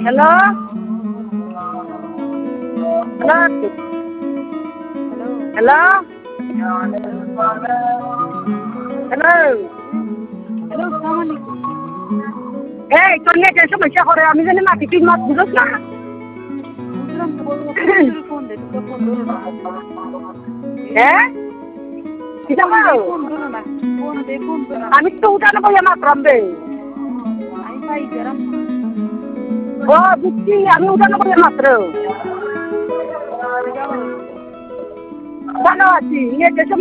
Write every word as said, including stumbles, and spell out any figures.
Hello hello hello hello hello আসসালামু আলাইকুম। এই তোর নেটের সমস্যা করে আমি জানি মাটি ঠিক মত বুঝোস না বুঝলাম তো কতক্ষণ ফোন দে তো ফোন ধরো না। হ্যাঁ কিটা বলো? ফোন ধরো না ফোন দে ফোন ধরো না। আমি তো উঠানো বলে মাত্রাম রে আমি পাই গেলাম ও বুঝছি আমি উঠানো বলে মাত্র ভালো আছি নেটের